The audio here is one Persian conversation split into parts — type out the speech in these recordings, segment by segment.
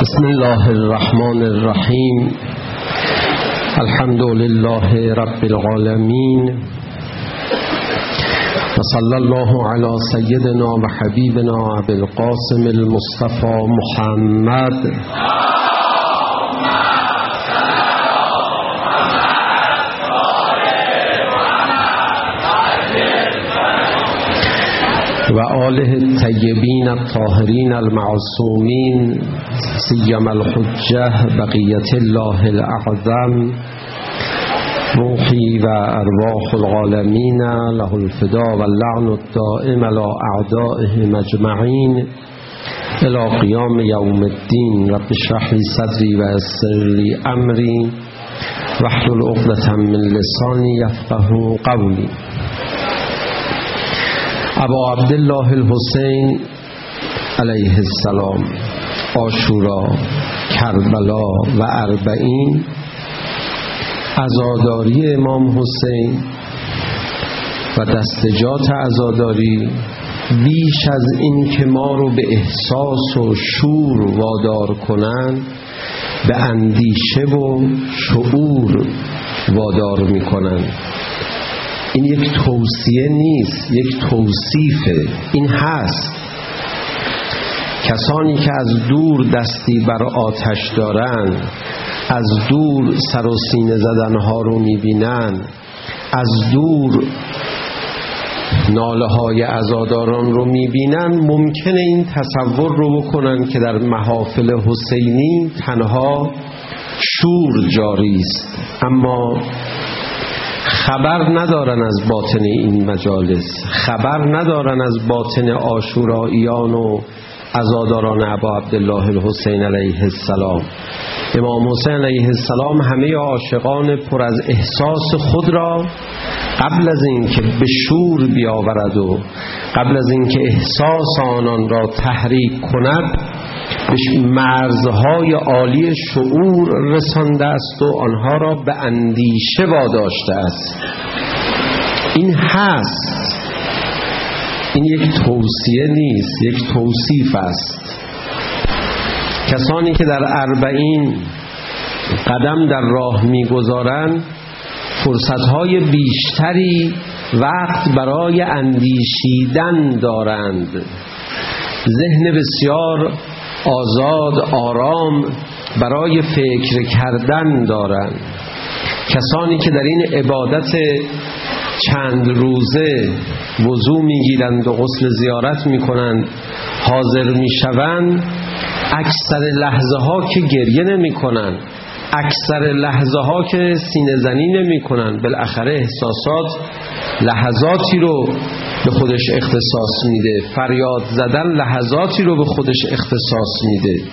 بسم الله الرحمن الرحیم. الحمد لله رب العالمین و صلی الله علی سیدنا و حبیبنا ابی القاسم المصطفى محمد و آله الطیبین الطاهرین المعصومین سیما الحجة بقیة الله الاعظم روحی و ارواح العالمین له الفدا و اللعن الدائم علی اعدائهم اجمعین الی قیام یوم الدین. رب اشرح لی صدری و یسر لی امری واحلل عقدة من لسانی یفقهوا قولی. ابا عبدالله الحسین علیه السلام، عاشورا، کربلا و اربعین، عزاداری امام حسین و دستجات عزاداری بیش از این که ما رو به احساس و شور وادار کنند، به اندیشه و شعور وادار میکنند. این یک توصیه نیست، یک توصیفه. این هست کسانی که از دور دستی بر آتش دارن، از دور سر و سینه زدنها رو میبینن، از دور ناله های عزاداران رو میبینن، ممکنه این تصور رو بکنن که در محافل حسینی تنها شور جاری است، اما خبر ندارن از باطن این مجالس، خبر ندارن از باطن عاشوراییان و عزاداران ابا عبدالله الحسین علیه السلام. امام حسین علیه السلام همه عاشقان پر از احساس خود را قبل از اینکه به شور بیاورد و قبل از اینکه احساس آنان را تحریک کند، به مرزهای عالی شعور رسانده است و آنها را به اندیشه واداشته است. این هست، این یک توصیه نیست، یک توصیف است. کسانی که در اربعین قدم در راه میگذارند فرصتهای بیشتری وقت برای اندیشیدن دارند، ذهن بسیار آزاد، آرام برای فکر کردن دارند. کسانی که در این عبادت چند روزه وضو میگیرند و غسل زیارت میکنند، حاضر میشوند، اکثر لحظه ها که گریه نمی کنند، اکثر لحظه ها که سینه زنی نمی کنند، بالاخره احساسات لحظاتی رو به خودش اختصاص میده، فریاد زدن لحظاتی رو به خودش اختصاص میده.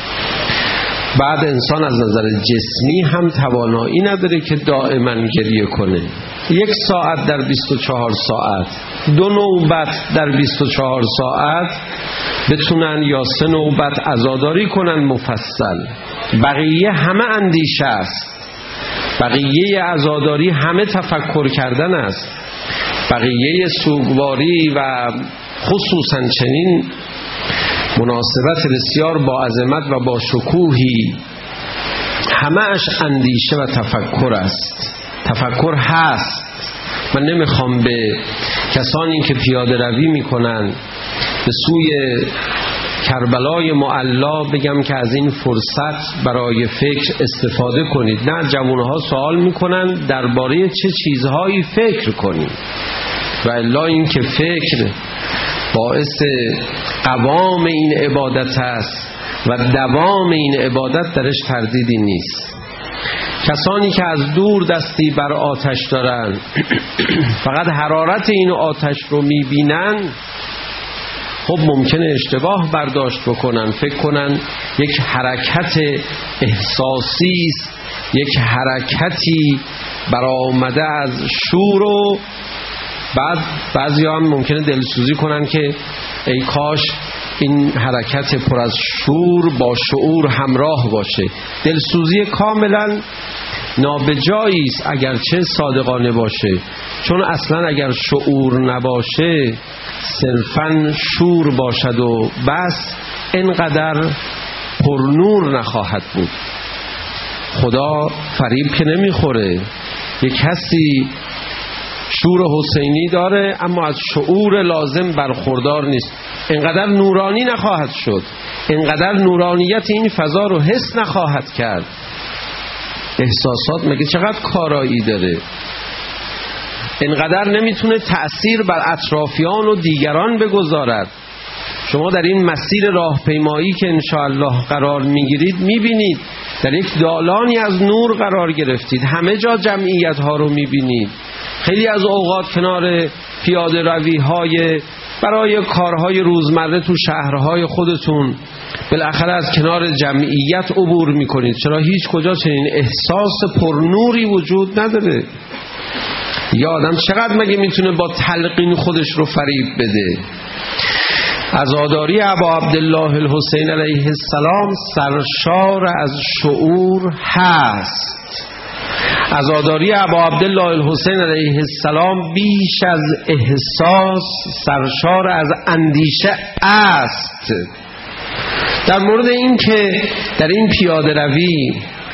بعد انسان از نظر جسمی هم توانایی نداره که دائما گریه کنه. 1 ساعت در 24 ساعت، 2 نوبت در 24 ساعت بتونن یا 3 نوبت عزاداری کنن مفصل. بقیه همه اندیشه است، بقیه عزاداری همه تفکر کردن است، بقیه سوگواری و خصوصا چنین مناسبت بسیار با عظمت و با شکوهی همه‌اش اندیشه و تفکر است. تفکر هست. من نمیخوام به کسانی که پیاده روی میکنن به سوی کربلای معلا بگم که از این فرصت برای فکر استفاده کنید. نه، جوانها سوال میکنن درباره چه چیزهایی فکر کنید، و الا این که فکر باعث قوام این عبادت است و دوام این عبادت درش تردیدی نیست. کسانی که از دور دستی بر آتش دارن فقط حرارت این آتش رو میبینن، خب ممکنه اشتباه برداشت بکنن، فکر کنن یک حرکت احساسی است، یک حرکتی برآمده از شور، و بعد بعضیا هم ممکنه دلسوزی کنن که ای کاش این حرکت پر از شور با شعور همراه باشه. دلسوزی کاملا نابجایی است اگرچه صادقانه باشه، چون اصلا اگر شعور نباشه، صرفاً شور باشد و بس، اینقدر پرنور نخواهد بود. خدا فریب که نمیخوره. یک کسی شور حسینی داره اما از شعور لازم برخوردار نیست، اینقدر نورانی نخواهد شد، اینقدر نورانیت این فضا رو حس نخواهد کرد. احساسات مگه چقدر کارایی داره، اینقدر نمیتونه تأثیر بر اطرافیان و دیگران بگذارد. شما در این مسیر راهپیمایی که انشاءالله قرار میگیرید میبینید در یک دالانی از نور قرار گرفتید، همه جا جمعیت ها رو میبینید. خیلی از اوقات کنار پیاده روی های برای کارهای روزمره تو شهرهای خودتون بالاخره از کنار جمعیت عبور میکنید. چرا هیچ کجا چنین احساس پرنوری وجود نداره؟ یا آدم چقدر مگه میتونه با تلقین خودش رو فریب بده؟ عزاداری ابا عبدالله الحسین علیه السلام سرشار از شعور هست. عزاداری ابا عبدالله الحسین علیه السلام بیش از احساس سرشار از اندیشه است. در مورد این که در این پیاده روی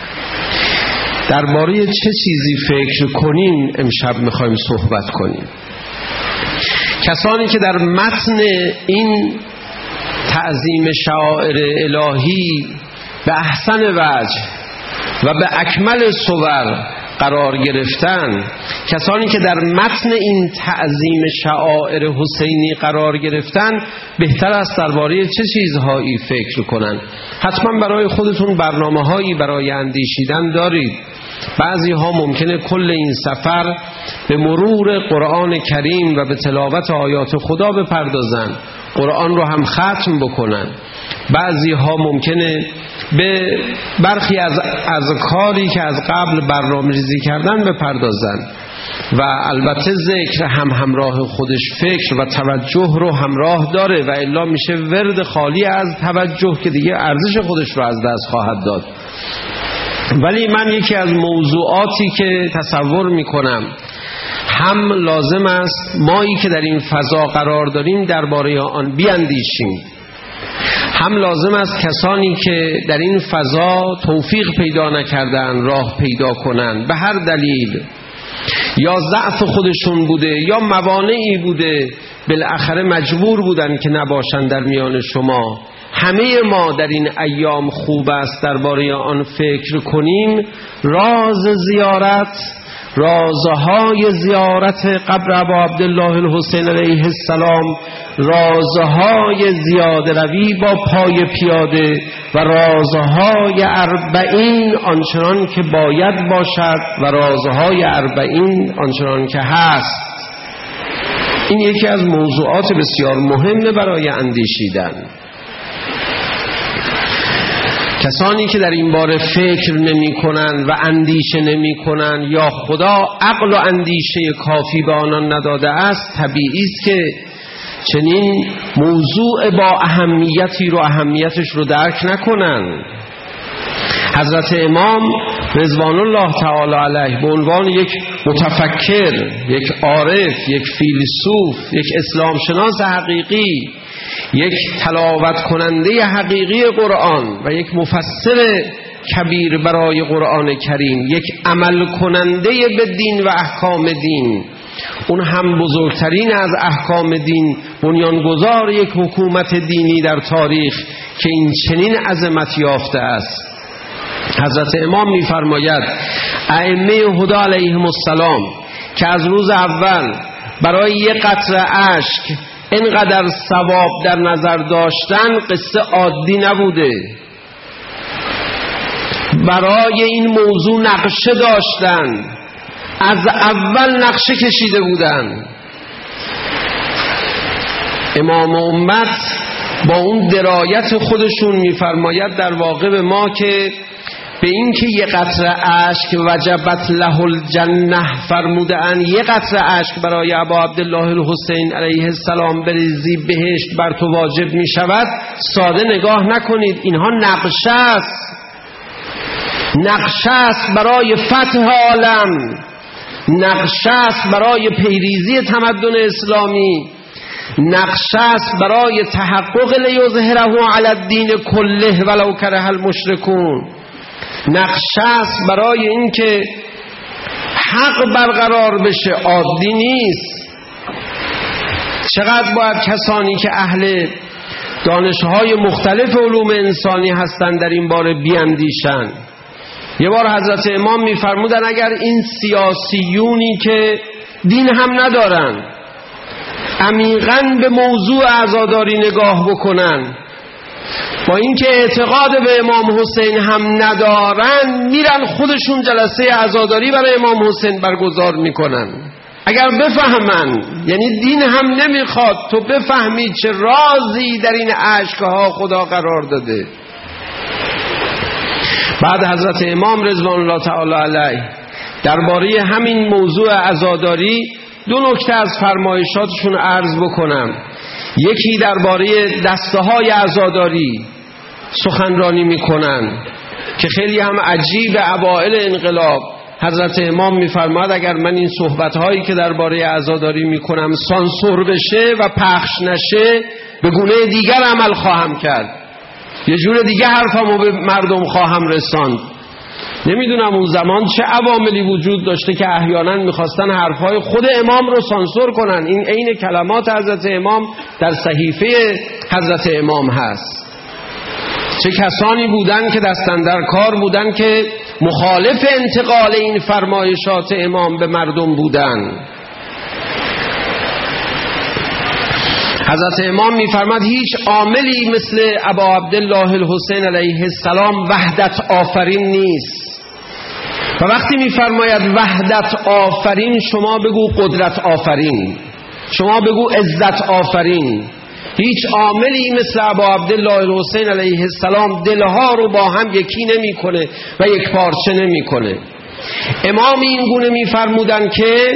درباره چه چیزی فکر کنیم امشب میخوایم صحبت کنیم. کسانی که در متن این تعظیم شعائر الهی به احسن وجه و به اکمل صور قرار گرفتن، کسانی که در متن این تعظیم شعائر حسینی قرار گرفتن، بهتر است درباره چه چیزهایی فکر کنن. حتما برای خودتون برنامه‌هایی برای اندیشیدن دارید. بعضی ها ممکنه کل این سفر به مرور قرآن کریم و به تلاوت آیات خدا بپردازن، قرآن رو هم ختم بکنن. بعضی ها ممکنه به برخی از کاری که از قبل برنامه‌ریزی کردن بپردازن و البته ذکر هم همراه خودش فکر و توجه رو همراه داره و الا میشه ورد خالی از توجه که دیگه ارزش خودش رو از دست خواهد داد. ولی من یکی از موضوعاتی که تصور میکنم هم لازم است مایی که در این فضا قرار داریم درباره آن بیاندیشیم، هم لازم است کسانی که در این فضا توفیق پیدا نکردن راه پیدا کنن، به هر دلیل، یا ضعف خودشون بوده یا موانعی بوده، بالاخره مجبور بودن که نباشن در میان شما. همه ما در این ایام خوب است درباره آن فکر کنیم. راز زیارت، رازهای زیارت قبر ابا عبدالله الحسین علیه السلام، رازهای زیاده روی با پای پیاده و رازهای اربعین آنچنان که باید باشد و رازهای اربعین آنچنان که هست. این یکی از موضوعات بسیار مهمه برای اندیشیدن. کسانی که در این باره فکر نمی کنن و اندیشه نمی کنن یا خدا عقل و اندیشه کافی به آنان نداده است، طبیعی است که چنین موضوع با اهمیتی رو اهمیتش رو درک نکنن. حضرت امام رضوان الله تعالی علیه به عنوان یک متفکر، یک عارف، یک فیلسوف، یک اسلام شناس حقیقی، یک تلاوت کننده حقیقی قرآن و یک مفسر کبیر برای قرآن کریم، یک عمل کننده به دین و احکام دین، اون هم بزرگترین از احکام دین، بنیانگذار یک حکومت دینی در تاریخ که این چنین عظمت یافته است. حضرت امام می‌فرماید ائمه هدی علیهم السلام که از روز اول برای یک قطره اشک اینقدر ثواب در نظر داشتن قصه عادی نبوده. برای این موضوع نقشه داشتن، از اول نقشه کشیده بودن. امام امت با اون درایت خودشون میفرماید در واقع به ما که به این که یک قطره اشک وجبت له الجنه فرموده ان، یک قطره اشک برای ابا عبدالله الحسین علیه السلام بریزی بهشت بر تو واجب می شود، ساده نگاه نکنید. اینها نقشه است، نقشه است برای فتح عالم، نقشه است برای پیریزی تمدن اسلامی، نقشه است برای تحقق لیظهره علی الدین کله ولو کره المشرکون. نقشه است برای اینکه حق برقرار بشه، عادی نیست. چقدر باید کسانی که اهل دانش‌های مختلف علوم انسانی هستند در این باره بیاندیشند. یه بار حضرت امام می‌فرمودن اگر این سیاسیونی که دین هم ندارن عمیقاً به موضوع عزاداری نگاه بکنن، با اینکه اعتقاد به امام حسین هم ندارن، میرن خودشون جلسه عزاداری برای امام حسین برگزار میکنن. اگر بفهمن، یعنی دین هم نمیخواد تو بفهمی چه رازی در این اشکها خدا قرار داده. بعد حضرت امام رضوان الله تعالی علیه درباره همین موضوع عزاداری دو نکته از فرمایشاتشون عرض بکنم. یکی درباره دسته‌های عزاداری سخنرانی میکنن که خیلی هم عجیب. اوائل انقلاب حضرت امام میفرماد اگر من این صحبت‌هایی که درباره عزاداری میکنم سانسور بشه و پخش نشه، به گونه دیگر عمل خواهم کرد، یه جور دیگه حرفمو به مردم خواهم رساند. نمیدونم اون زمان چه عواملی وجود داشته که احیانا میخواستن حرفهای خود امام رو سانسور کنن. این عین کلمات حضرت امام در صحیفه حضرت امام هست. چه کسانی بودن که دستن در کار بودن که مخالف انتقال این فرمایشات امام به مردم بودن. حضرت امام میفرماد هیچ عاملی مثل ابا عبدالله الحسین علیه السلام وحدت آفرین نیست. و وقتی میفرماید وحدت آفرین، شما بگو قدرت آفرین، شما بگو عزت آفرین. هیچ عاملی مثل ابا عبدالله الحسین علیه السلام دلها رو با هم یکی نمیکنه و یک پارچه نمیکنه. امام این گونه میفرمودن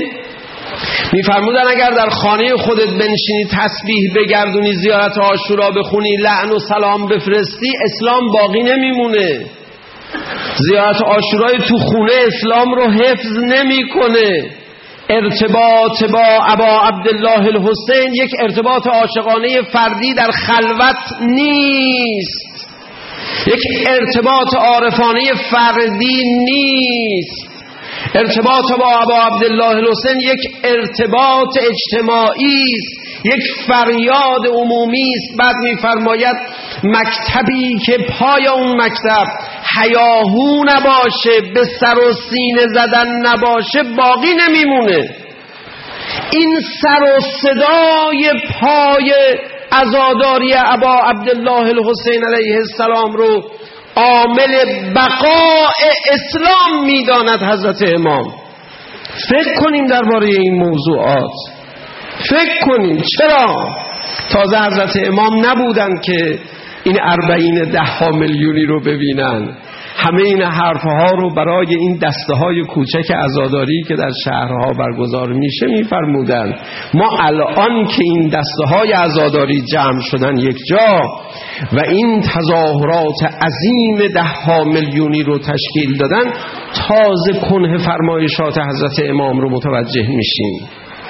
اگر در خانه خودت بنشینی، تسبیح بگردونی، زیارت عاشورا بخونی، لعن و سلام بفرستی، اسلام باقی نمیمونه. زیارت عاشورای تو خونه اسلام رو حفظ نمیکنه. ارتباط با ابا عبدالله الحسین یک ارتباط عاشقانه فردی در خلوت نیست، یک ارتباط عارفانه فردی نیست. ارتباط با ابا عبدالله الحسین یک ارتباط اجتماعی است، یک فریاد عمومی است. بعد می‌فرماید مکتبی که پای اون مکتب هیاهو نباشه، به سر و سینه زدن نباشه، باقی نمیمونه. این سر و صدای پای عزاداری ابا عبدالله الحسین علیه السلام رو عامل بقاء اسلام میداند حضرت امام. فکر کنیم درباره این موضوعات، فکر کنیم. چرا تازه حضرت امام نبودن که این 40 میلیونی رو ببینن، همه این حرفها رو برای این دسته‌های کوچک عزاداری که در شهرها برگزار میشه میفرمودن. ما الان که این دسته‌های عزاداری جمع شدن یک جا و این تظاهرات عظیم 10 میلیونی رو تشکیل دادن، تازه کنه فرمایشات حضرت امام رو متوجه میشیم.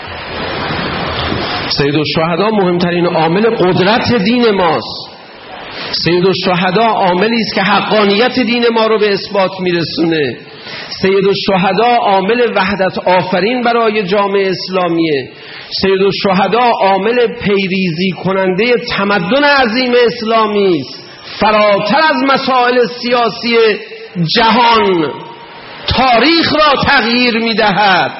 سید الشهدا مهمترین عامل قدرت دین ماست. سید الشهدا عاملی است که حقانیت دین ما رو به اثبات میرسونه. سید الشهدا عامل وحدت آفرین برای جامعه اسلامیه. سید الشهدا عامل پیریزی کننده تمدن عظیم اسلامی است، فراتر از مسائل سیاسی جهان تاریخ را تغییر میدهد.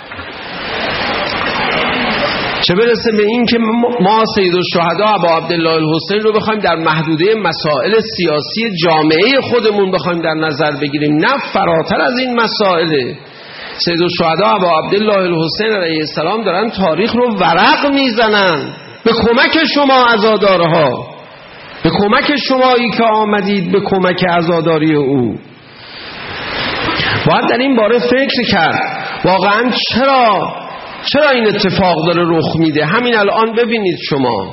چه برسه به این که ما سید الشهدا ابا عبدالله الحسین رو بخوایم در محدوده مسائل سیاسی جامعه خودمون بخوایم در نظر بگیریم. نه، فراتر از این مسائل. سید الشهدا ابا عبدالله الحسین علیه السلام دارن تاریخ رو ورق میزنن به کمک شما عزادارها، به کمک شمایی که آمدید به کمک عزاداری او. باید در این باره فکر کرد واقعا چرا این اتفاق داره رخ میده. همین الان ببینید شما،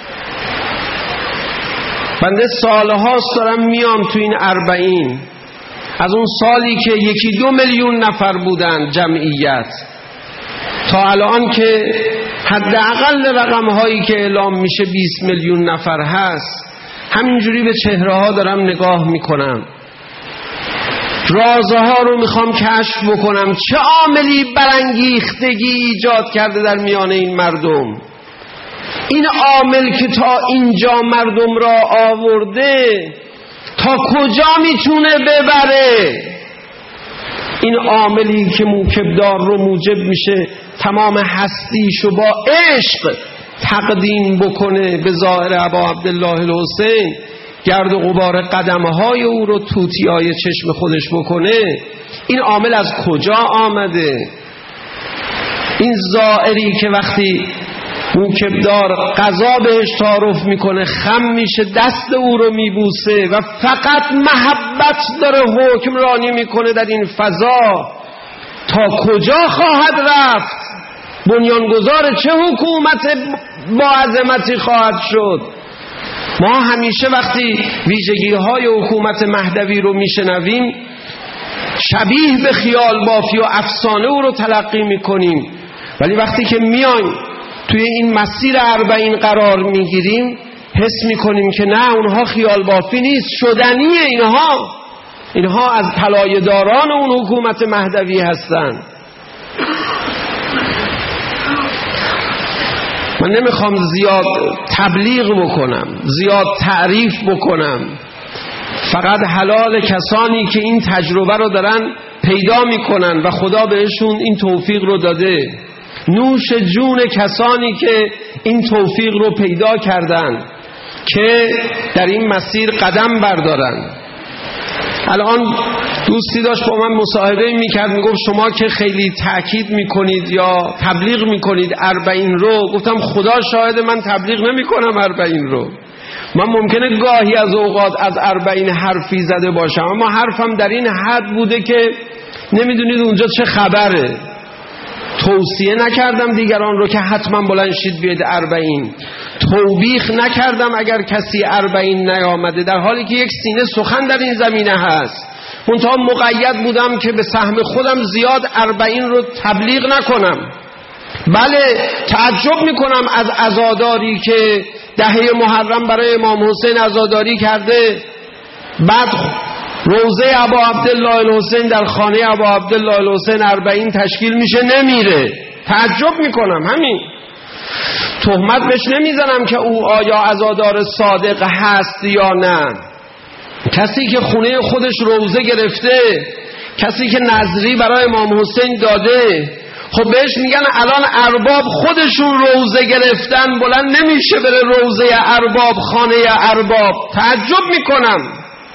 بنده سالهاست دارم میام تو این 40، از اون سالی که 1-2 میلیون نفر بودن جمعیت تا الان که حداقل رقم هایی که اعلام میشه 20 میلیون نفر هست. همینجوری به چهره ها دارم نگاه میکنم، رازها رو میخوام کشف بکنم. چه عاملی برانگیختگی ایجاد کرده در میان این مردم؟ این عامل که تا اینجا مردم را آورده تا کجا میتونه ببره؟ این عاملی که موکبدار رو موجب میشه تمام هستیشو با عشق تقدیم بکنه به ظاهر ابا عبدالله الحسین، گرد و غبار قدمهای او رو توتیای چشم خودش بکنه. این عامل از کجا آمده؟ این زائری که وقتی موکبدار قضا بهش تعارف میکنه خم میشه، دست او رو میبوسه و فقط محبت داره حکمرانی میکنه در این فضا. تا کجا خواهد رفت؟ بنیانگذار چه حکومت با عظمتی خواهد شد؟ ما همیشه وقتی ویژگی‌های حکومت مهدوی رو میشنویم شبیه به خیال بافی و افسانه او رو تلقی میکنیم، ولی وقتی که میایم توی این مسیر 40 قرار میگیریم حس میکنیم که نه، اونها خیال بافی نیست، شدنیه. اینها از پلایه‌داران اون حکومت مهدوی هستن. من نمیخوام زیاد تبلیغ بکنم، زیاد تعریف بکنم، فقط حلال کسانی که این تجربه رو دارن پیدا میکنن و خدا بهشون این توفیق رو داده، نوش جون کسانی که این توفیق رو پیدا کردن که در این مسیر قدم بردارن. الان دوستی داشت با من مصاحبه میکرد، میگفت شما که خیلی تأکید میکنید یا تبلیغ میکنید 40 رو. گفتم خدا شاهد من تبلیغ نمیکنم 40 رو. من ممکنه گاهی از اوقات از 40 حرفی زده باشم، اما حرفم در این حد بوده که نمیدونید اونجا چه خبره. توصیه نکردم دیگران رو که حتما بلند شید بیاید 40. توبیخ نکردم اگر کسی 40 نیامده، در حالی که یک سینه سخن در این زمینه هست. منتها مقید بودم که به سهم خودم زیاد 40 رو تبلیغ نکنم. بله تعجب میکنم از عزاداری که دهه محرم برای امام حسین عزاداری کرده، بعد روزه ابا عبدالله الحسین در خانه ابا عبدالله الحسین 40 تشکیل میشه نمیره. تعجب میکنم. همین تهمت بهش نمیزنم که او آیا عزادار صادق هست یا نه. کسی که خونه خودش روزه گرفته، کسی که نذری برای امام حسین داده، خب بهش میگن الان ارباب خودشون روزه گرفتن، بلند نمیشه بره روزه ارباب، خانه ارباب. تعجب میکنم.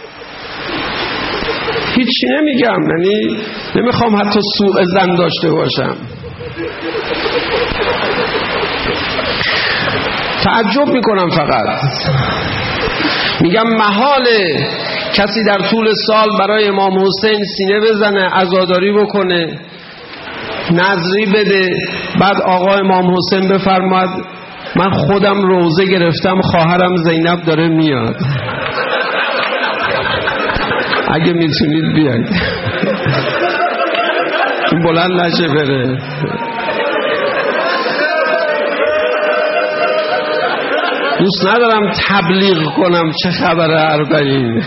هیچی نمیگم، یعنی نمیخوام حتی سوء ظن داشته باشم. تعجب میکنم. فقط میگم محاله کسی در طول سال برای امام حسین سینه بزنه، عزاداری بکنه، نذری بده، بعد آقا امام حسین بفرماد من خودم روزه گرفتم، خواهرم زینب داره میاد، اگه میتونید بیاید. این بلند نشه بره. دوست ندارم تبلیغ کنم چه خبره 40.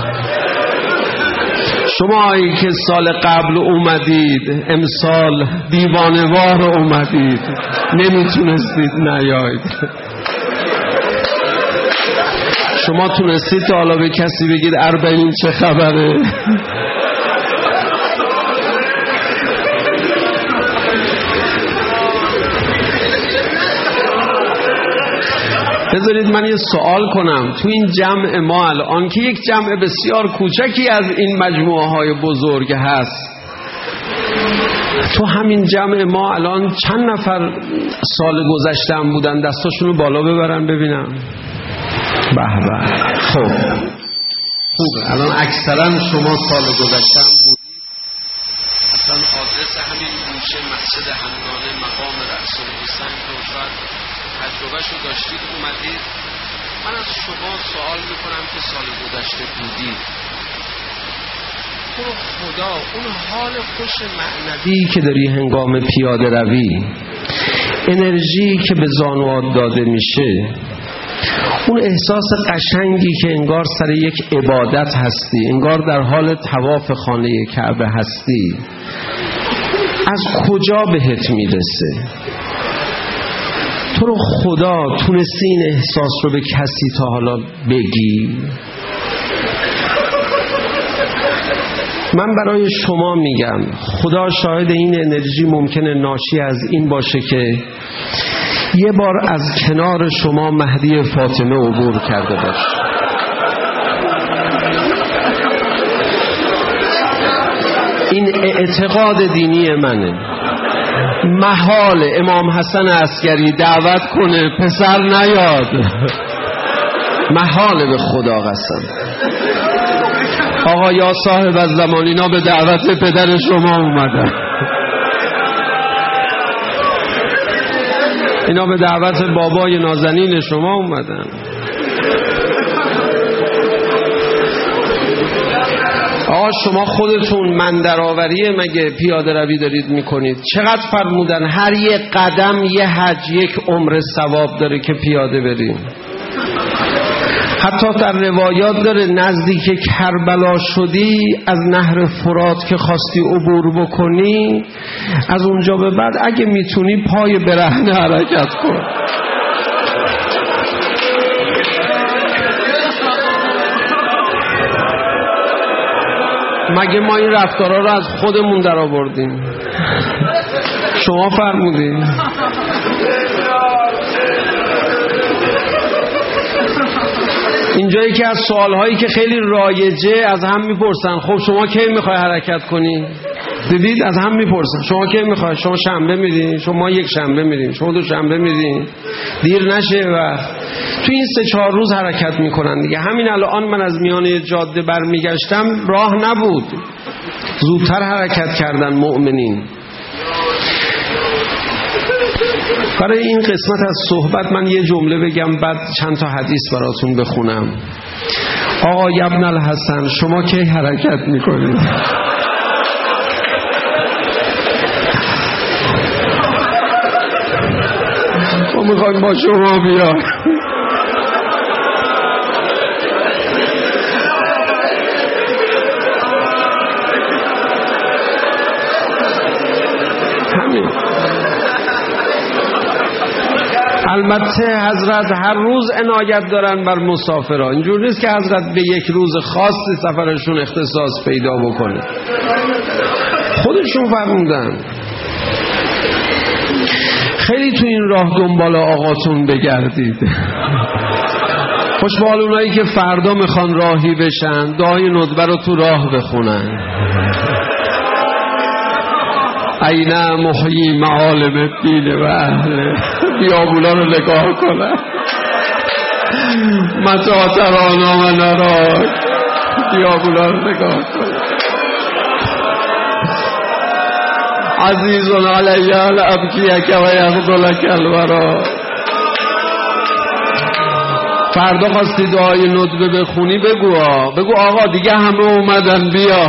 شمایی که سال قبل اومدید، امسال دیوانه‌وار اومدید، نمیتونستید نیاید. شما تونستید تا حالا به کسی بگید 40 چه خبره؟ بذارید من یه سوال کنم. تو این جمع ما الان که یک جمع بسیار کوچکی از این مجموعه های بزرگ هست، تو همین جمع ما الان چند نفر سال گذشته هم بودن؟ دستاشونو بالا ببرن ببینم. به به. خب خوبه. الان اکثرا شما سال گذشته هم بودید. اصلا آدرس همین گوشه مسجد حمدانه مقام رأس الحسین رو شاید تجربهشو داشتید اومدید. من از شما سوال میکنم که سال گذشته بودید، تو خدا اون حال خوش معنوی که داری هنگام پیاده روی، انرژی که به زانوات داده میشه، اون احساس قشنگی که انگار سر یک عبادت هستی، انگار در حال طواف خانه کعبه هستی، از کجا بهت میرسه؟ تو رو خدا تونستی این احساس رو به کسی تا حالا بگی؟ من برای شما میگم، خدا شاهد، این انرژی ممکنه ناشی از این باشه که یه بار از کنار شما مهدی فاطمه عبور کرده باشه. این اعتقاد دینی منه. محال امام حسن عسکری دعوت کنه پسر نیاد، محال، به خدا قسم. آقا یا صاحب الزمان، اینا به دعوت پدر شما اومدن، اینا به دعوت بابای نازنین شما اومدن. آقا شما خودتون مندرآوری مگه پیاده روی دارید میکنید؟ چقدر فرمودن هر یک قدم یه حج، یک عمر ثواب داره که پیاده بریم. حتی در روایات داره نزدیک کربلا شدی، از نهر فرات که خواستی عبور بکنی، از اونجا به بعد اگه میتونی پای برهنه حرکت کن. مگه ما این رفتارها رو از خودمون در آوردیم؟ شما فرمودین. اینجایی که از سوالهایی که خیلی رایجه از هم میپرسن، خب شما کی میخوای حرکت کنی؟ دیدید از هم میپرسن شما کی میخوای؟ شما شنبه میدین؟ شما یک شنبه میدین؟ شما دو شنبه میدین؟ دیر نشه و تو این 3-4 روز حرکت میکنن دیگه. همین الان من از میانه جاده برمیگشتم، راه نبود، زودتر حرکت کردن مؤمنین. برای این قسمت از صحبت من یه جمله بگم، بعد چند تا حدیث براتون بخونم. آقا ابن الحسن، شما کی حرکت میکنید؟ ما میخوایم با شما بیان. همین. البته حضرت هر روز عنایت دارن بر مسافران، اینجور نیست که حضرت به یک روز خاص سفرشون اختصاص پیدا بکنه، خودشون فرمودن. خیلی تو این راه دنبال آقاتون بگردید. خوشبال اونایی که فردا میخوان راهی بشن، دعای ندبه رو تو راه بخونن. اینا محیی معالم الدین و اهله، بیابولا رو نگاه کنن. متا ترانا و نراک، بیابولا رو نگاه کنن. عزیزون علی الابکیک و یغدلک الورا. فردا خواستی دعای ندبه بخونی، بگو آقا دیگه همه اومدن، بیا.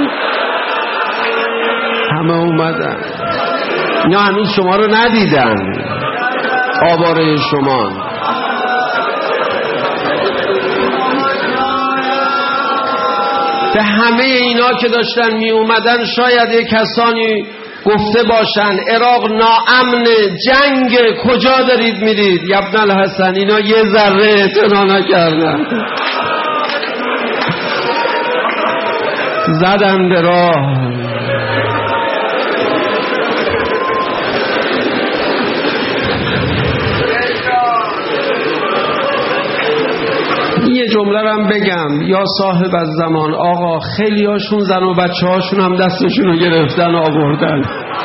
همه اومدن، اینا هنوز شما رو ندیدن، آواره شما. به همه اینا که داشتن می اومدن شاید یک کسانی گفته باشن عراق ناامن، جنگ، کجا دارید میرید؟ ابن الحسن، اینا یه ذره اعتنا نکردن، زدن به راه. یه جمله رو بگم، یا صاحب الزمان، آقا خیلی هاشون زن و بچه هاشون هم دستشون رو گرفتن آوردن.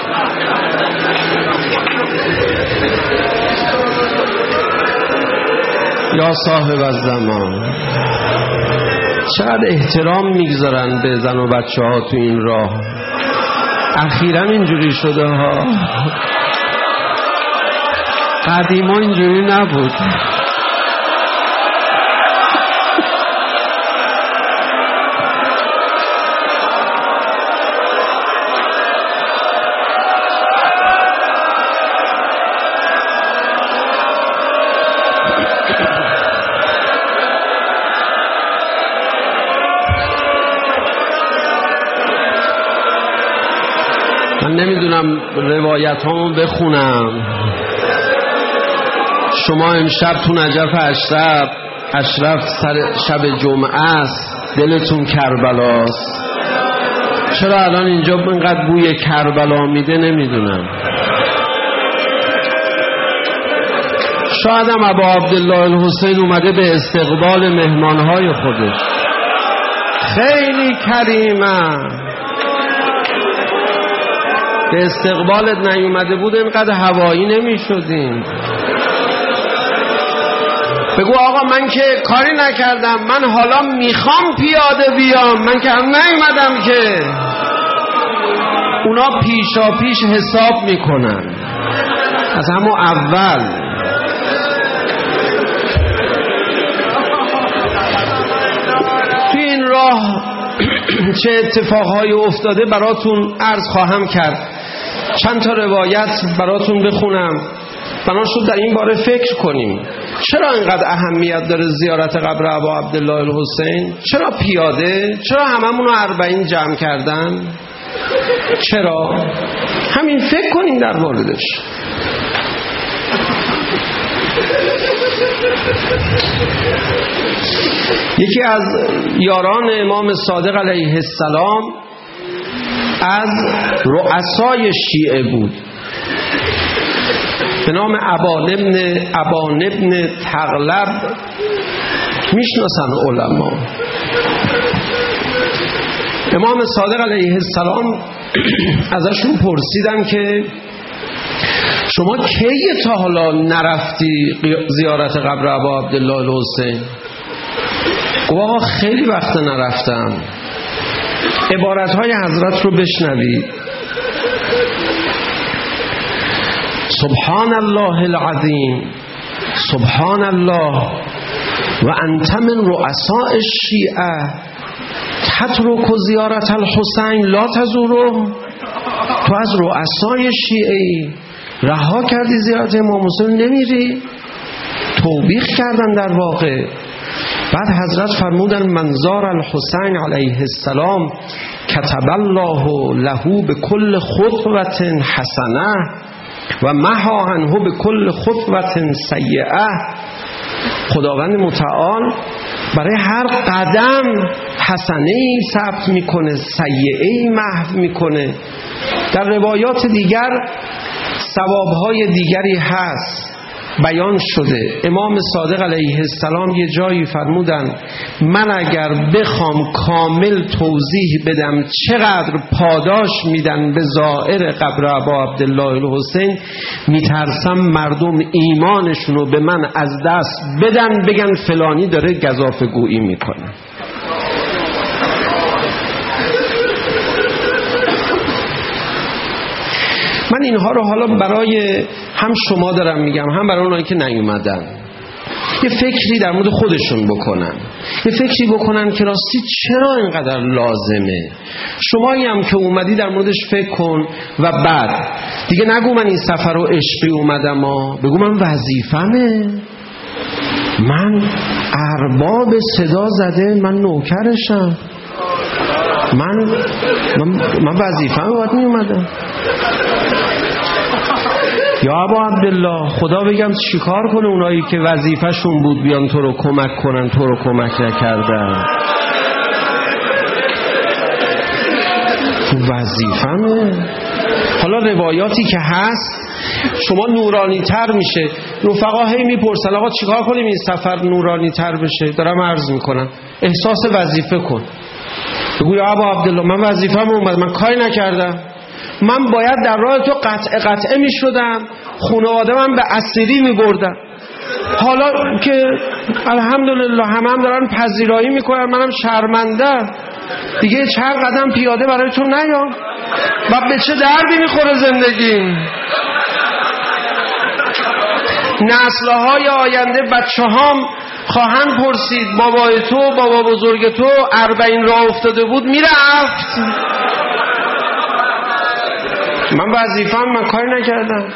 یا صاحب الزمان، چقدر احترام میگذارن به زن و بچه ها تو این راه. اخیراً اینجوری شده ها، قدیما اینجوری نبود. من نمیدونم روایت هامو بخونم. شما امشب تو نجف اشرف سر شب جمعه است، دلتون کربلاست. چرا الان اینجا اینقدر بوی کربلا میده نمیدونم. شاید هم ابا عبدالله الحسین اومده به استقبال مهمانهای خودش. خیلی کریمه. به استقبالت نیومده بود اینقدر هوایی نمیشدیم. بگو آقا من که کاری نکردم، من حالا میخوام پیاده بیام، من که هم نیومدم که. اونا پیشا پیش حساب میکنن از همون اول. توی این راه چه اتفاقهایی افتاده براتون عرض خواهم کرد. چند تا روایت براتون بخونم، بنا شد در این باره فکر کنیم. چرا اینقدر اهمیت داره زیارت قبر ابا عبدالله الحسین؟ چرا پیاده؟ چرا هممون رو 40 جمع کردن؟ چرا؟ همین فکر کنیم در موردش. یکی از یاران امام صادق علیه السلام از رؤسای شیعه بود به نام ابان ابن تغلب. میشناسن علما. امام صادق علیه السلام ازشون پرسیدن که شما کی تا حالا نرفتی زیارت قبر ابا عبدالله الحسین؟ گفت آقا خیلی وقت نرفتم. عبارتهای حضرت رو بشنوید. سبحان الله العظیم، سبحان الله و انت من رؤساء الشیعه تترک زیارت الحسین لا تزوره. تو از رؤسای شیعه رها کردی زیارت امام حسین نمیری؟ توبیخ کردن در واقع. بعد حضرت فرمودن منظار الحسین علیه السلام کتب الله له بكل خطوة حسنه و محا عنه بكل خطوة سیئه. خداوند متعال برای هر قدم حسنه‌ای ثبت میکنه، سیئه‌ای محو میکنه. در روایات دیگر ثوابهای دیگری هست بیان شده. امام صادق علیه السلام یه جایی فرمودن من اگر بخوام کامل توضیح بدم چقدر پاداش میدن به زائر قبر ابا عبدالله الحسین، میترسم مردم ایمانشونو به من از دست بدن، بگن فلانی داره گزافه گویی میکنه. من اینها رو حالا برای هم شما دارم میگم، هم برای اونایی که نیومدن یه فکری در مورد خودشون بکنن، یه فکری بکنن که راستی چرا اینقدر لازمه. شمایی هم که اومدی در موردش فکر کن و بعد دیگه نگو من این سفر رو عشقی اومدم، بگو من وظیفمه، من ارباب صدا زده، من نوکرشم، من وظیفه‌ام باید می اومدم. یا ابا عبدالله خدا بگم چیکار کنه اونایی که وظیفه‌شون بود بیان تو رو کمک کنن، تو رو کمک نکردن. وظیفه‌مه. حالا روایاتی که هست شما نورانی تر میشه. رفقا هی میپرسن آقا چیکار کنیم این سفر نورانی تر بشه؟ دارم عرض میکنم احساس وظیفه کن. بگو یا ابا عبدالله من وظیفه‌م اومد، من کاری نکردم، من باید در راه تو قطعه می شدم، خانواده من به اسیری می بردم. حالا که الحمدلله هم دارن پذیرایی می کنن، منم شرمنده دیگه چند قدم پیاده برای تو نیام و به چه دردی می خوره زندگی. نسل‌های آینده بچه‌هام خواهند پرسید بابای تو، بابا بزرگ تو 40 راه افتاده بود میرفت، من وظیفه‌ام، من کاری نکردم.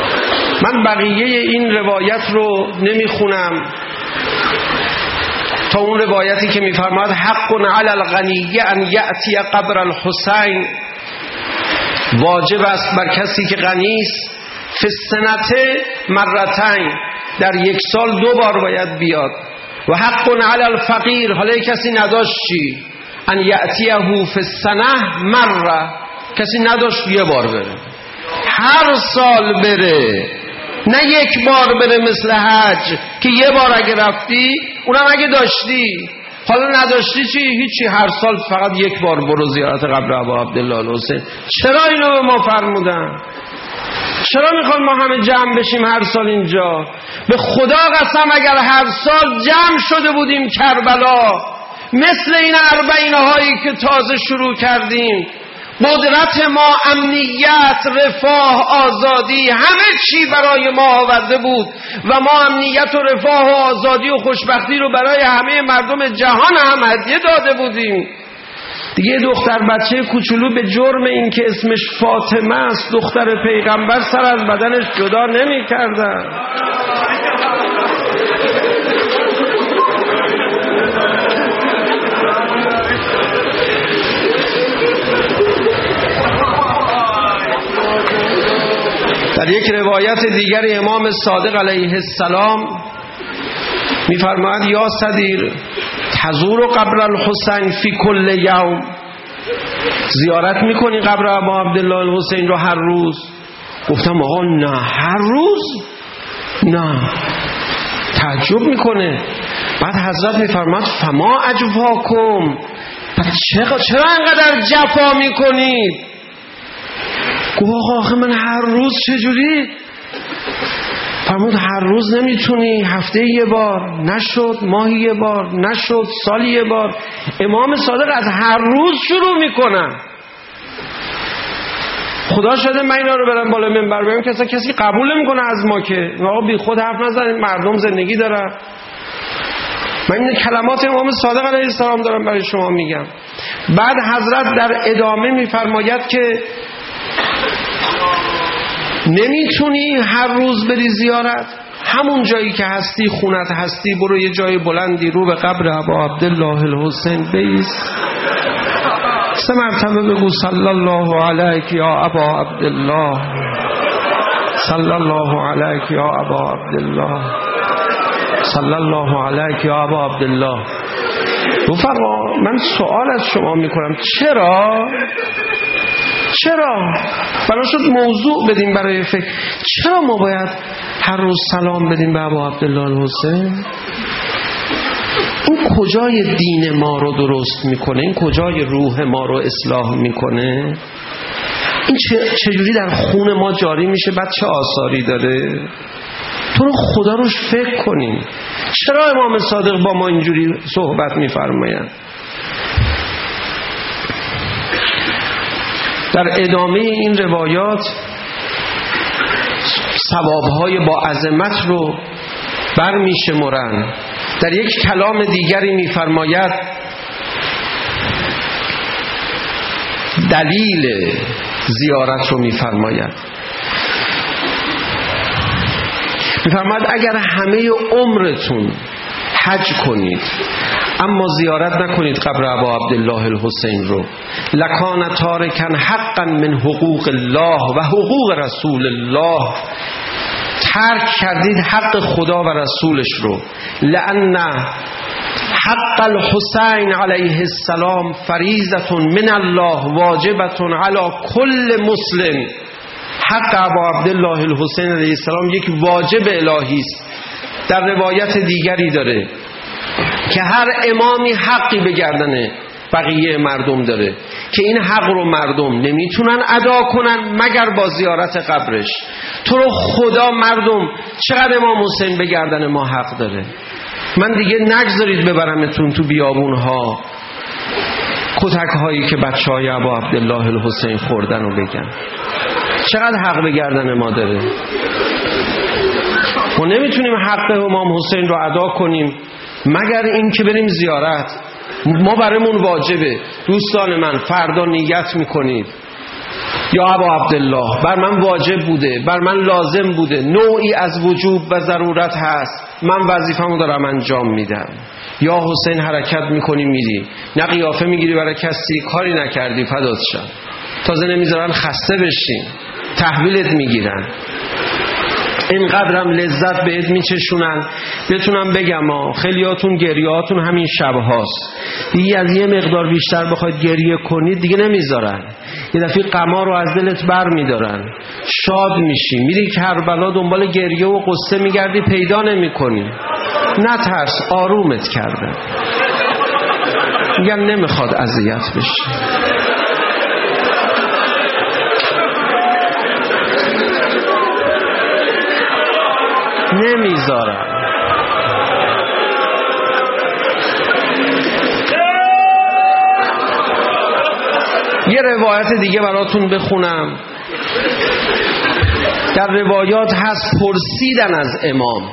من بقیه این روایت رو نمیخونم تا اون روایتی که میفرماید حق علی الغنی ان یأتی قبر الحسین، واجب است بر کسی که غنی است فی السنه مرتین، در یک سال 2 بار باید بیاد. و حق علی الفقیر، حالا کسی نداشت چی؟ ان یأتیه فی السنه مره، کسی نداشت 1 بار بره، هر سال بره، نه 1 بار بره مثل حج که 1 بار اگه رفتی اونم اگه داشتی، حالا نداشتی چی؟ هیچی، هر سال فقط 1 بار برو زیارت قبر ابا عبدالله الحسین. چرا اینو به ما فرمودن؟ چرا میخوان ما همه جمع بشیم هر سال اینجا؟ به خدا قسم اگر هر سال جمع شده بودیم کربلا، مثل این 40 هایی که تازه شروع کردیم، قدرت ما امنیت، رفاه، آزادی، همه چی برای ما آورده بود و ما امنیت و رفاه و آزادی و خوشبختی رو برای همه مردم جهان هم هدیه داده بودیم. دیگه دختر بچه کوچولو به جرم این که اسمش فاطمه است، دختر پیغمبر، سر از بدنش جدا نمی کردن. در یک روایت دیگر امام صادق علیه السلام میفرماید یا صدیر تزور قبر الحسین فی کل یوم، زیارت میکنی قبر ابا عبدالله الحسین رو هر روز؟ گفتم آقا نه، هر روز نه. تعجب میکنه. بعد حضرت میفرماید فما اجفاکم، چرا انقدر جفا میکنید؟ گفت آخه من هر روز چجوری؟ فرمود هر روز نمیتونی، هفته 1 بار نشد، ماهی 1 بار نشد، سالی 1 بار. امام صادق از هر روز شروع میکنن. خدا شده من اینا رو برم بالا منبر بگم کسی قبول نمیکنه از ما که آقا بی خود حرف نزنید، مردم زندگی دارن. من این کلمات امام صادق علیه السلام دارم برای شما میگم. بعد حضرت در ادامه میفرماید که نمیتونی هر روز بری زیارت، همون جایی که هستی، خونت هستی، برو یه جای بلندی رو به قبر ابا عبدالله الحسین بیست، 3 مرتبه بگو صلی الله علیک یا ابا عبدالله، صلی الله علیک یا ابا عبدالله، صلی الله علیک یا ابا عبدالله. رفقا من سوال از شما میکنم، چرا بنا شد موضوع بدیم برای فکر، چرا ما باید هر روز سلام بدیم به ابا عبدالله الحسین؟ این کجای دین ما رو درست میکنه؟ این کجای روح ما رو اصلاح میکنه؟ این چجوری در خون ما جاری میشه؟ بعد چه آثاری داره؟ تو رو خدا روش فکر کنیم. چرا امام صادق با ما اینجوری صحبت میفرمایند؟ در ادامه این روایات ثوابهای با عظمت رو برمی‌شمرند. در یک کلام دیگری می‌فرماید دلیل زیارت رو می‌فرماید اگر همه عمرتون حج کنید اما زیارت نکنید قبر ابا عبدالله الحسین رو، لکان تارکن حقا من حقوق الله و حقوق رسول الله، ترک کردید حق خدا و رسولش رو. لأن حق الحسین علیه السلام فریضة من الله واجبة علی کل مسلم. حق ابا عبدالله الحسین علیه السلام یک واجب الهی است. در روایت دیگری داره که هر امامی حقی به گردن بقیه مردم داره که این حق رو مردم نمیتونن ادا کنن مگر با زیارت قبرش. تو رو خدا مردم چقدر امام حسین به گردن ما حق داره؟ من دیگه نگذارید ببرمتون تو بیابونها کتک هایی که بچه های ابا عبدالله الحسین خوردن رو بگن. چقدر حق به گردن ما داره؟ ما نمیتونیم حق امام حسین رو ادا کنیم مگر این که بریم زیارت. ما برامون واجبه. دوستان من فردا نیت میکنید یا ابا عبدالله بر من واجب بوده، بر من لازم بوده، نوعی از وجوب و ضرورت هست، من وظیفه‌مو دارم انجام میدم. یا حسین حرکت میکنی میری، نه قیافه میگیری برای کسی، کاری نکردی فدات شم، تازه نمیذارن خسته بشین، تحویلت میگیرن، اینقدرم لذت بهت میچشونن. بتونم بگم خیلیاتون گریهاتون همین شب هاست دیگه، از یه مقدار بیشتر بخواید گریه کنید دیگه نمیذارن، یه دفعه غما رو از دلت بر میدارن، شاد میشی، میری کربلا دنبال گریه و قصه میگردی پیدا نمیکنی. نترس، آرومت کردن، میگن نمیخواد اذیت بشی. نمیذارم. یه روایت دیگه براتون بخونم. در روایات هست پرسیدن از امام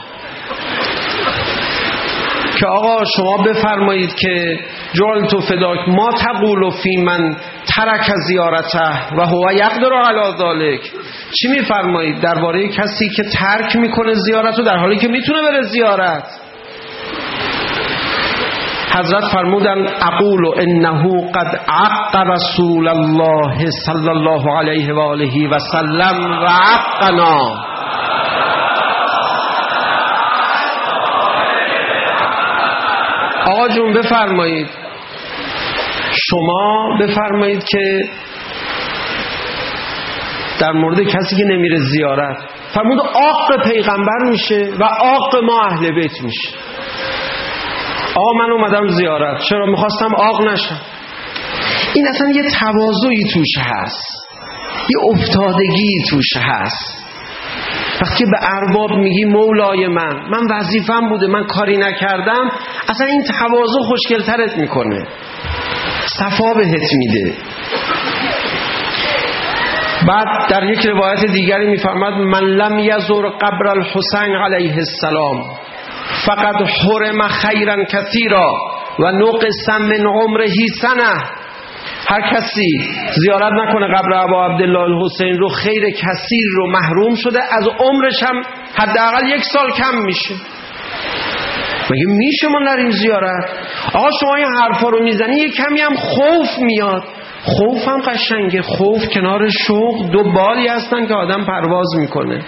که آقا شما بفرمایید که جعلت فداک ما تقول فی من ترک زیارته و هو یقدر علی ذلک. چی میفرمایید درباره کسی که ترک میکنه زیارت رو در حالی که میتونه بره زیارت؟ حضرت فرمودن اقول انه قد عق رسول الله صلی الله علیه و آله و سلم و عقنا. آقا جون بفرمایید، شما بفرمایید که در مورد کسی که نمیره زیارت فرمود عاق پیغمبر میشه و عاق ما اهل بیت میشه. آقا من اومدم زیارت، چرا؟ میخواستم عاق نشم. این اصلا یه تواضعی توش هست، یه افتادگی توش هست. وقتی به ارباب میگی مولای من وظیفه‌م بوده، من کاری نکردم، اصلا این تواضع خوشگل‌ترت میکنه، صفا بهت میده. بعد در یک روایت دیگری میفرماد من لم یزور قبر الحسین علیه السلام فقط حرم خیرا کثیرا و نقص من عمره سنه. هر کسی زیارت نکنه قبر ابا عبدالله الحسین رو، خیر کثیر رو محروم شده، از عمرش هم حداقل 1 سال کم میشه. مگه میشه ما نریم زیارت؟ آقا شما این حرفا رو میزنی یه کمی هم خوف میاد. خوف هم قشنگه، خوف کنار شوق 2 بالی هستن که آدم پرواز میکنه.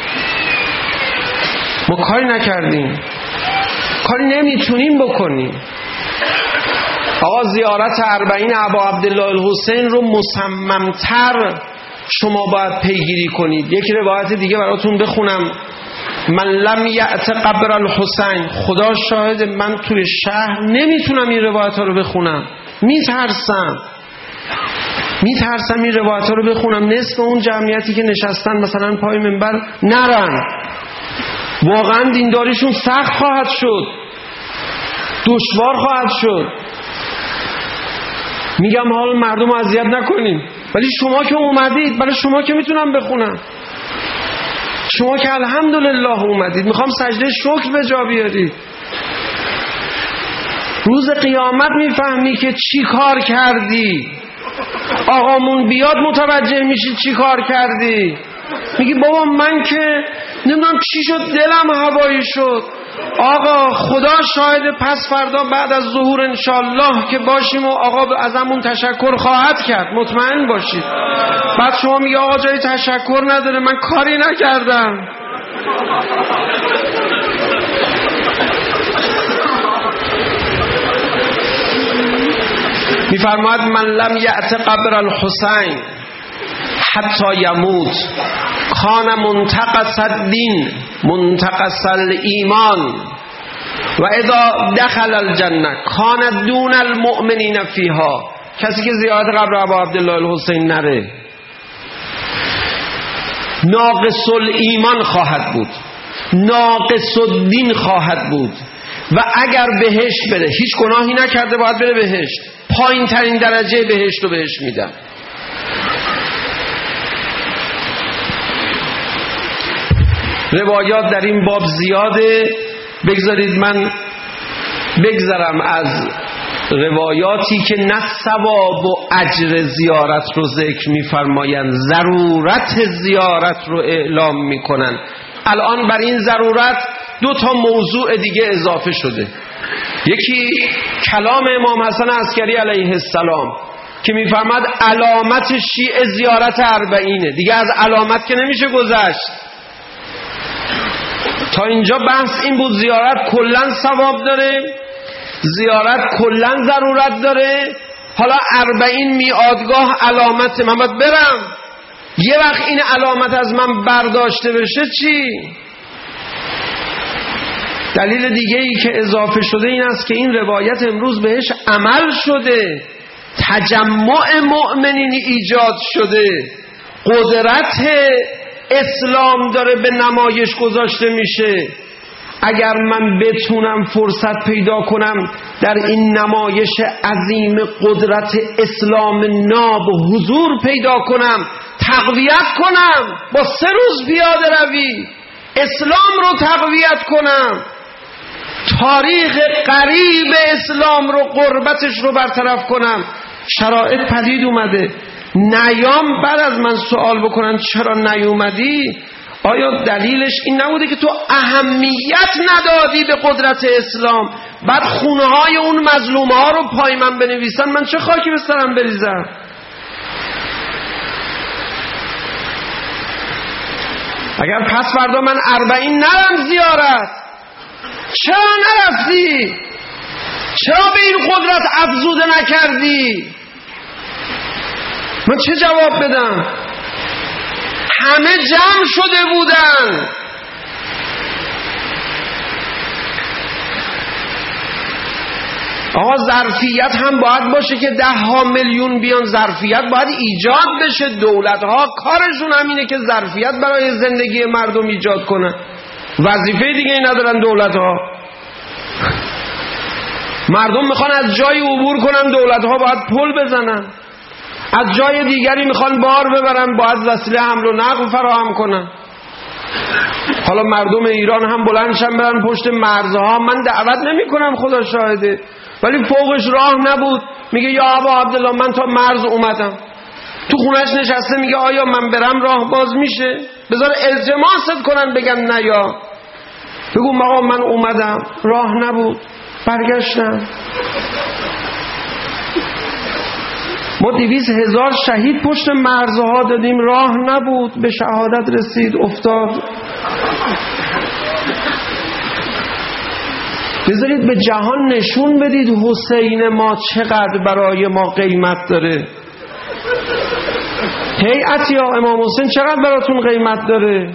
ما کاری نکردیم، کاری نمیتونیم بکنیم. آقا زیارت 40 ابا عبدالله الحسین رو مصممتر شما باید پیگیری کنید. یک روایت دیگه براتون بخونم. من لم یأت قبر الحسین، خدا شاهد من توی شهر نمیتونم این روایت ها رو بخونم، میترسم این روایت ها رو بخونم، نصف اون جمعیتی که نشستن مثلا پای منبر نرن، واقعا دینداریشون سخت خواهد شد، دشوار خواهد شد. میگم حال مردم اذیت نکنیم، ولی شما که اومدید، برای شما که میتونم بخونم، شما که الحمدلله اومدید، میخوام سجده شکر به جا بیارید. روز قیامت میفهمی که چی کار کردی، آقامون بیاد متوجه میشی چی کار کردی. میگی بابا من که نمیدونم چی شد، دلم هوایی شد. آقا خدا شاهد، پس فردا بعد از ظهور انشالله که باشیم و آقا ازمون تشکر خواهد کرد، مطمئن باشید. بعد شما میگی آقا جای تشکر نداره، من کاری نکردم. میفرماید من لم یأت قبر الحسین حتی یموت کان منتقص الدین منتقص الایمان و اذا دخل الجنه کان دون المؤمنین فیها. کسی که زیارت قبر ابا عبدالله الحسین نره ناقص الایمان خواهد بود، ناقص الدین خواهد بود و اگر بهشت بره، هیچ گناهی نکرده باید بره بهشت، پایین ترین درجه بهشت رو بهش میدن. روایات در این باب زیاده، بگذارید من بگذرم از روایاتی که نه ثواب و اجر زیارت رو ذکر می‌فرمایند، ضرورت زیارت رو اعلام می‌کنند. الان بر این ضرورت 2 موضوع دیگه اضافه شده. یکی کلام امام حسن عسکری علیه السلام که می‌فرماد علامت شیعه زیارت اربعینه. دیگه از علامت که نمیشه گذشت. تا اینجا بحث این بود زیارت کلاً ثواب داره، زیارت کلاً ضرورت داره. حالا 40 میعادگاه علامت، من باید برم. یه وقت این علامت از من برداشته بشه چی؟ دلیل دیگه ای که اضافه شده این است که این روایت امروز بهش عمل شده، تجمع مؤمنین ایجاد شده، قدرت اسلام داره به نمایش گذاشته میشه. اگر من بتونم فرصت پیدا کنم در این نمایش عظیم قدرت اسلام ناب حضور پیدا کنم، تقویت کنم، با 3 روز پیاده روی اسلام رو تقویت کنم، تاریخ قریب اسلام رو، قربتش رو برطرف کنم، شرایط پدید اومده. نیام بعد از من سوال بکنن چرا نیومدی؟ آیا دلیلش این نبوده که تو اهمیت ندادی به قدرت اسلام؟ بعد خونه های اون مظلوم ها رو پای من بنویسن، من چه خاکی به سرم بریزم؟ اگر پس فردا من 40 نرم زیارت، چرا نرفتی؟ چرا به این قدرت افزوده نکردی؟ من چه جواب بدم؟ همه جمع شده بودن. آقا ظرفیت هم باید باشه که 10 میلیون بیان، ظرفیت باید ایجاد بشه. دولت‌ها کارشون همینه که ظرفیت برای زندگی مردم ایجاد کنن، وظیفه دیگه ای ندارن دولت‌ها. مردم میخوان از جای عبور کنن، دولت‌ها باید پل بزنن. از جای دیگری میخوان بار ببرن، باید وسیله حمل و نقل فراهم کنن. حالا مردم ایران هم بلندشن برن پشت مرزها. من دعوت نمی کنم، خدا شاهده، ولی فوقش راه نبود. میگه یا ابا عبدالله من تا مرز اومدم. تو خونش نشسته میگه آیا من برم راه باز میشه؟ بذار التماست کنن بگن نه، یا بگو آقا من اومدم راه نبود برگشتم. ما 200,000 شهید پشت مرزها دادیم، راه نبود، به شهادت رسید، افتاد. بذارید به جهان نشون بدید حسین ما چقدر برای ما قیمت داره. هیئت یا امام حسین چقدر براتون قیمت داره.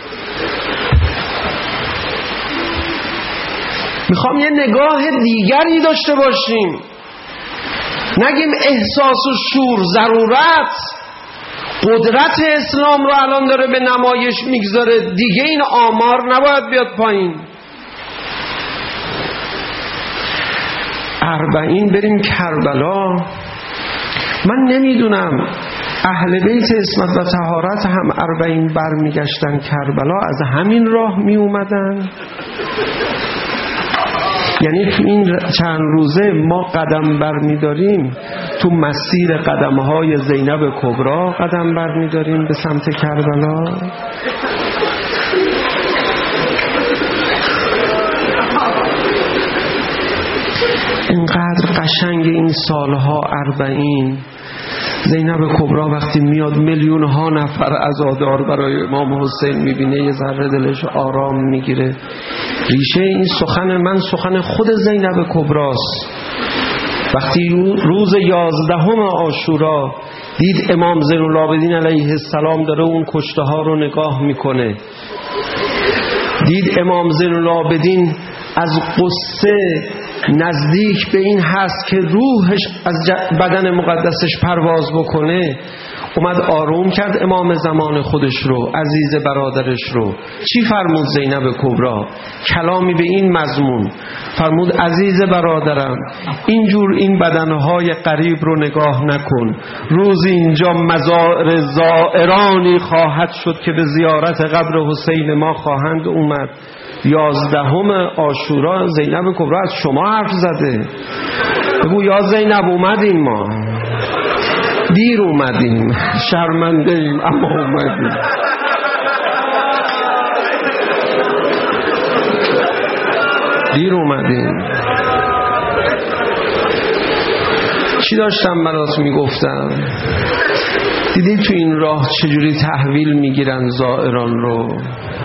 میخوام یه نگاه دیگری داشته باشیم، نگیم احساس و شور. ضرورت قدرت اسلام رو الان داره به نمایش میگذاره، دیگه این آمار نباید بیاد پایین. 40 بریم کربلا. من نمیدونم اهل بیت عصمت و طهارت هم 40 برمیگشتن کربلا، از همین راه می اومدن. یعنی تو این چند روزه ما قدم برمیداریم، تو مسیر قدمهای زینب کبرا قدم برمیداریم به سمت کربلا. اینقدر قشنگ این سالها 40. زینب کبرا وقتی میاد میلیون ها نفر عزادار برای امام حسین میبینه، یه ذره دلش آرام میگیره. ریشه این سخن من سخن خود زینب کبراست. وقتی روز 11 عاشورا دید امام زین العابدین علیه السلام داره اون کشته ها رو نگاه میکنه، دید امام زین العابدین از قصه نزدیک به این هست که روحش از بدن مقدسش پرواز بکنه، اومد آروم کرد امام زمان خودش رو، عزیز برادرش رو. چی فرمود زینب کبرا؟ کلامی به این مضمون فرمود: عزیز برادرم، اینجور این بدنهای قریب رو نگاه نکن. روز اینجا مزار زائرانی خواهد شد که به زیارت قبر حسین ما خواهند اومد. 11 عاشورا زینب کبرا از شما حرف زده. بگو یا زینب اومدیم، ما دیر اومدیم، شرمنده ایم اما اومدیم. دیر اومدیم. چی داشتم برات میگفتم؟ دیدی تو این راه چجوری تحویل میگیرن زائران رو؟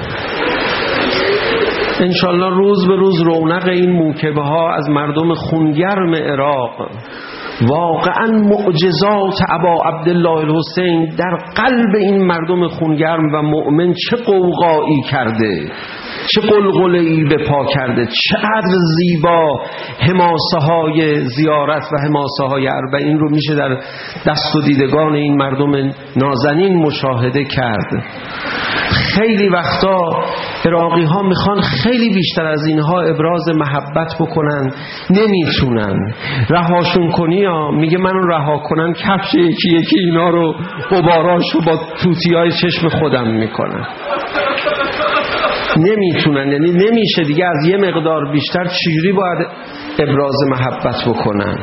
انشالله روز به روز رونق این موکبه ها از مردم خونگرم عراق، واقعا معجزات ابا عبدالله الحسین در قلب این مردم خونگرم و مؤمن چه قوقایی کرده، چه قلقله‌ای به پا کرده، چقدر زیبا حماسه های زیارت و حماسه های اربعین رو میشه در دست و دیدگان این مردم نازنین مشاهده کرد. خیلی وقتا عراقی ها میخوان خیلی بیشتر از اینها ابراز محبت بکنن، نمیتونن. رهاشون کنی ها، میگه منو رها کنن کفش یکی یکی اینا رو غباراشو با توتیای چشم خودم میکنن. نمیتونن، یعنی نمیشه دیگه از یه مقدار بیشتر چجوری باید ابراز محبت بکنن.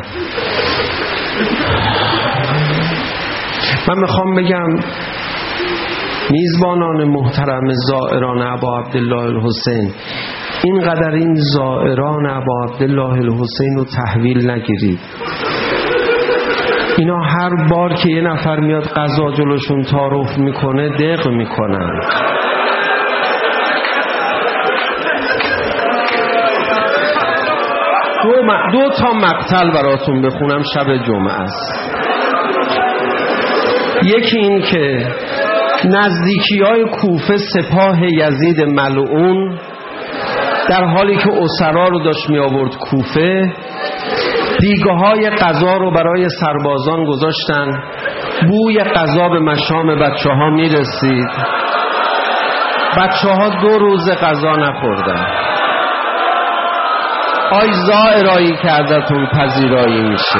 من میخوام بگم میزبانان محترم زائران ابا عبدالله الحسین، اینقدر این زائران ابا عبدالله الحسین رو تحویل نگیرید. اینا هر بار که یه نفر میاد قضا جلوشون تعارف میکنه دق میکنن. دو تا مقتل براتون بخونم شب جمعه است. یکی این که نزدیکی‌های کوفه سپاه یزید ملعون در حالی که اسرا رو داشت می آورد کوفه، دیگه‌های غذا رو برای سربازان گذاشتن، بوی غذا به مشام بچه‌ها می رسید، بچه‌ها 2 روز غذا نخوردن. آی زائرایی که ازتون پذیرایی میشه.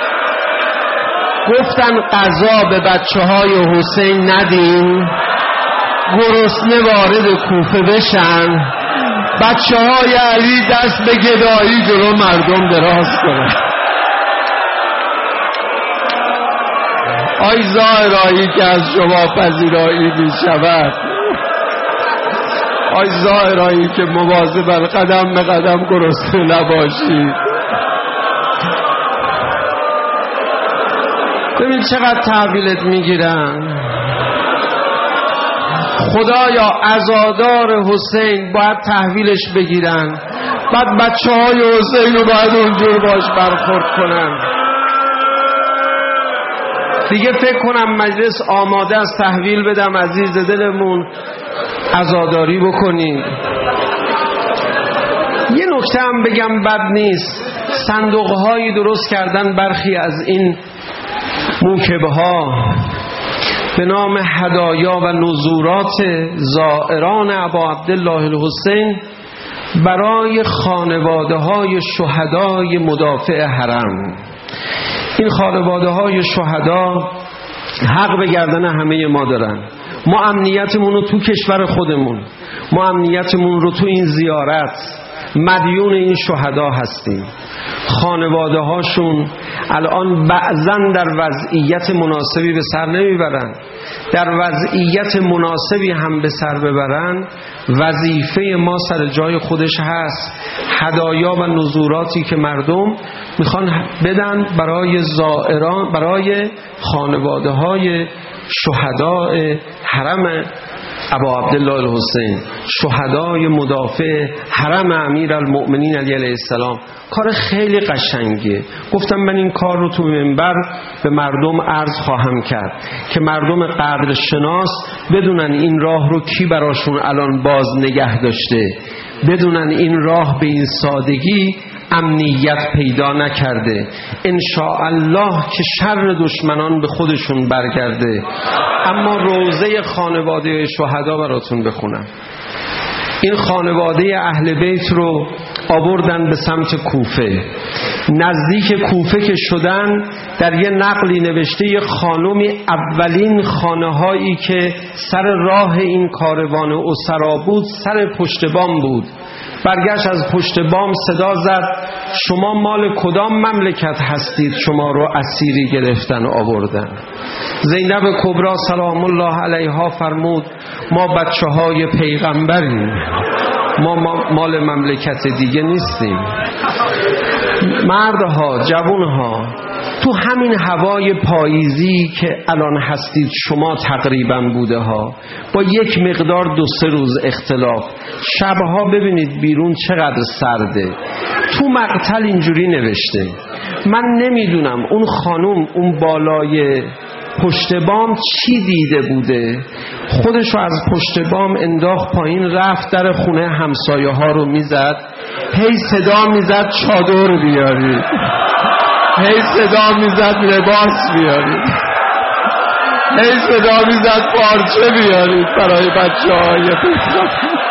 گفتن غذا به بچه‌های حسین ندیم، گرسنه وارد کوفه بشن، بچه‌های علی دست به گدایی جلو مردم دراز کنن. آی زائرایی که از شما پذیرایی میشود، آی زائرایی که مواظب قدم به قدم گرسنه نباشید. ببین چقدر تحویلت میگیرن. خدایا عزادار حسین باید تحویلش بگیرن، بعد بچه های حسین رو باید اونجور باش برخورد کنن. دیگه فکر کنم مجلس آماده است تحویل بدم. عزیز دلمون عزاداری بکنید. یه نکته هم بگم بد نیست، صندوق‌هایی درست کردن برخی از این موکبه ها به نام هدایا و نزورات زائران ابا عبدالله الحسین برای خانواده های شهدای مدافع حرم. این خانواده های شهدا حق به گردن همه ما دارن. ما امنیتمون رو تو کشور خودمون، ما امنیتمون رو تو این زیارت مدیون این شهدا هستیم. خانواده هاشون الان بعضن در وضعیت مناسبی به سر نمیبرن. در وضعیت مناسبی هم به سر ببرن، وظیفه ما سر جای خودش هست. هدایا و نزوراتی که مردم میخوان بدن برای زائران، برای خانواده های شهداء حرم ابا عبدالله الحسین، شهدای مدافع حرم امیرالمؤمنین علی علیه السلام. کار خیلی قشنگه. گفتم من این کار رو تو منبر به مردم عرض خواهم کرد که مردم قدرشناس بدونن این راه رو کی براشون الان باز نگه داشته، بدونن این راه به این سادگی امنیت پیدا نکرده. انشاءالله که شر دشمنان به خودشون برگرده. اما روضه خانواده شهدا براتون بخونم. این خانواده اهل بیت رو آوردن به سمت کوفه. نزدیک کوفه که شدن، در یه نقلی نوشته یه خانمی اولین خانه هایی که سر راه این کاروان اسرا بود سر پشت بام بود. برگشت از پشت بام صدا زد شما مال کدام مملکت هستید شما رو اسیری گرفتن آوردن؟ زینب کبری سلام الله علیها فرمود ما بچه های پیغمبریم، ما مال مملکت دیگه نیستیم. مردها، جوانها، تو همین هوای پاییزی که الان هستید شما تقریبا بوده ها، با یک مقدار 2-3 روز اختلاف، شبها ببینید بیرون چقدر سرده. تو مقتل اینجوری نوشته من نمیدونم اون خانم اون بالای پشت بام چی دیده بوده، خودشو از پشت بام انداخت پایین، رفت در خونه همسایه ها رو میزد، هی صدا میزد چادر بیارید، هی صدا میزد لباس بیارید، هی صدا میزد پارچه بیارید برای بچه های